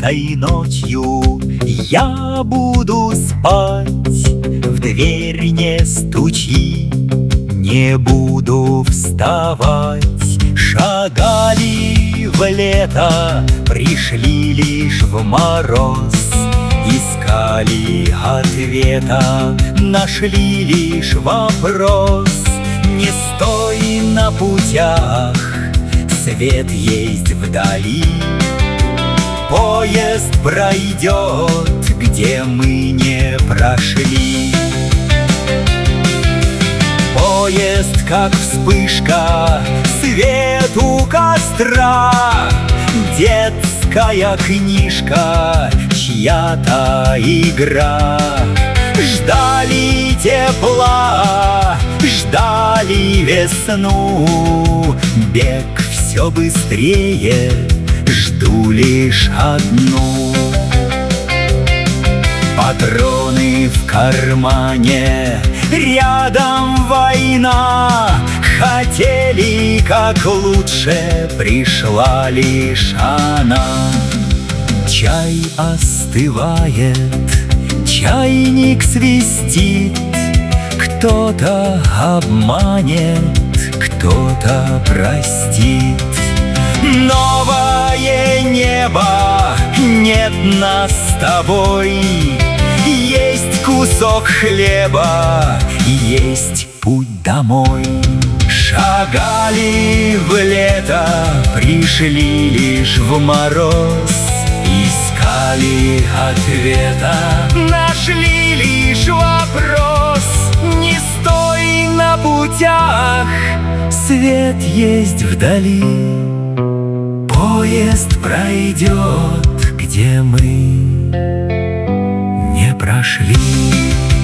этой ночью я буду спать. В дверь не стучи, не буду вставать. Шагали в лето, пришли лишь в мороз. Искали ответа, нашли лишь вопрос. Не стой на путях, свет есть вдали. Поезд пройдет, где мы не прошли. Поезд, как вспышка, свет у костра. Детская книжка, чья-то игра. Ждали тепла, ждали весну. Бег все быстрее, жду лишь одну. Патроны в кармане, рядом война. Хотели как лучше, пришла лишь она. Чай остывает, чайник свистит. Кто-то обманет, кто-то простит. Новое небо, нет нас с тобой. Есть кусок хлеба, есть путь домой. Шагали в лето, пришли лишь в мороз. Искали ответа, нашли лишь вопрос. Не стой на путях, свет есть вдали. Поезд пройдет, где мы не прошли.